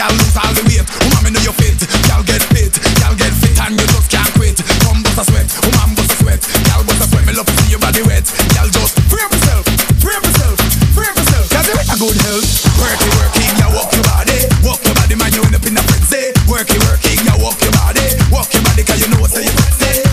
Y'all lose all the weight. Woman, me know you fit. Y'all get fit. Y'all get fit and you just can't quit. Come bust a sweat. Woman, bust a sweat. Y'all bust a sweat. Me love to see your body wet. Y'all just free up yourself. Free up yourself. Free up yourself. Cause you a good health. Working, you walk your body. Walk your body, man, you end up in a frenzy. Working, you walk your body. Walk your body, cause you know what's you're sexy.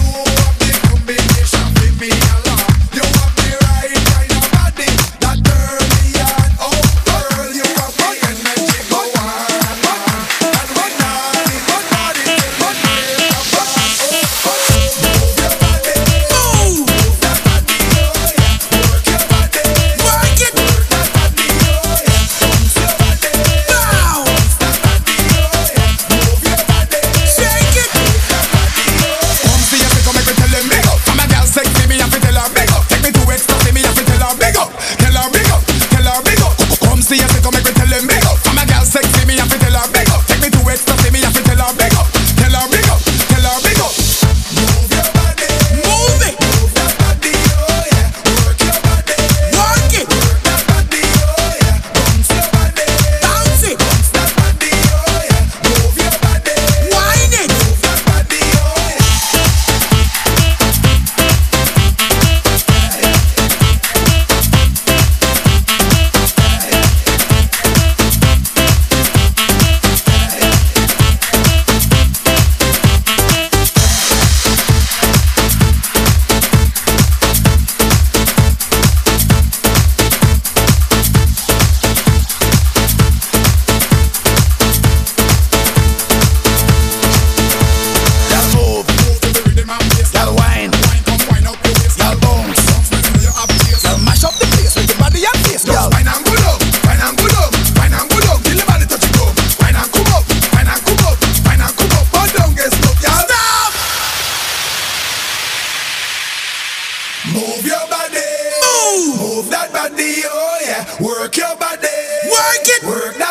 Move your body, move that body, oh yeah. Work your body, work it, work that.